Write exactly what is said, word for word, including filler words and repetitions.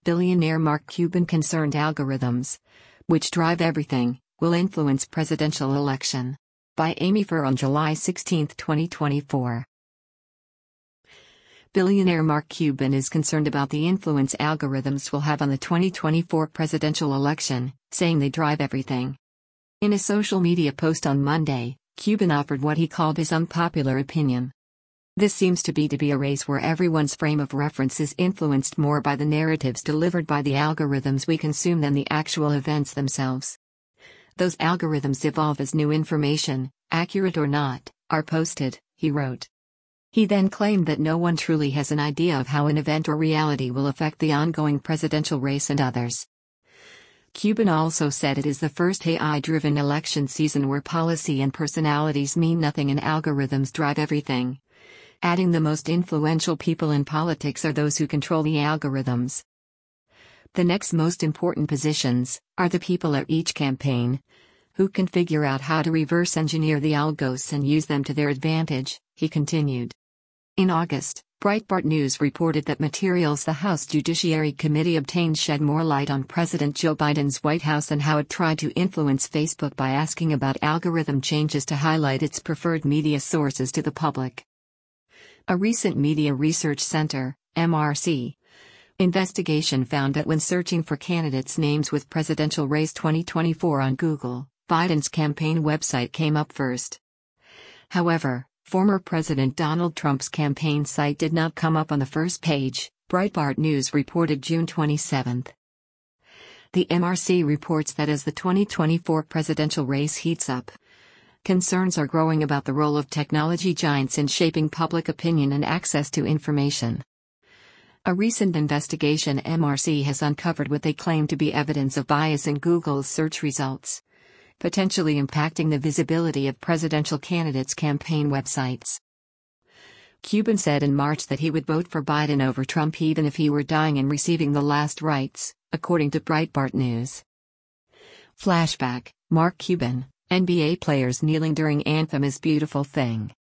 Billionaire Mark Cuban concerned algorithms, which drive everything, will influence presidential election. By Amy Furr on July sixteenth, twenty twenty-four. Billionaire Mark Cuban is concerned about the influence algorithms will have on the twenty twenty-four presidential election, saying they drive everything. In a social media post on Monday, Cuban offered what he called his unpopular opinion. This seems to be to be a race where everyone's frame of reference is influenced more by the narratives delivered by the algorithms we consume than the actual events themselves. Those algorithms evolve as new information, accurate or not, are posted, he wrote. He then claimed that no one truly has an idea of how an event or reality will affect the ongoing presidential race and others. Cuban also said it is the first A I-driven election season where policy and personalities mean nothing and algorithms drive everything, adding the most influential people in politics are those who control the algorithms. The next most important positions are the people at each campaign, who can figure out how to reverse engineer the algos and use them to their advantage, he continued. In August, Breitbart News reported that materials the House Judiciary Committee obtained shed more light on President Joe Biden's White House and how it tried to influence Facebook by asking about algorithm changes to highlight its preferred media sources to the public. A recent Media Research Center, M R C, investigation found that when searching for candidates' names with presidential race twenty twenty-four on Google, Biden's campaign website came up first. However, former President Donald Trump's campaign site did not come up on the first page, Breitbart News reported June twenty-seventh. The M R C reports that as the twenty twenty-four presidential race heats up, concerns are growing about the role of technology giants in shaping public opinion and access to information. A recent investigation M R C has uncovered what they claim to be evidence of bias in Google's search results, potentially impacting the visibility of presidential candidates' campaign websites. Cuban said in March that he would vote for Biden over Trump even if he were dying and receiving the last rites, according to Breitbart News. Flashback: Mark Cuban, N B A players kneeling during anthem is beautiful thing.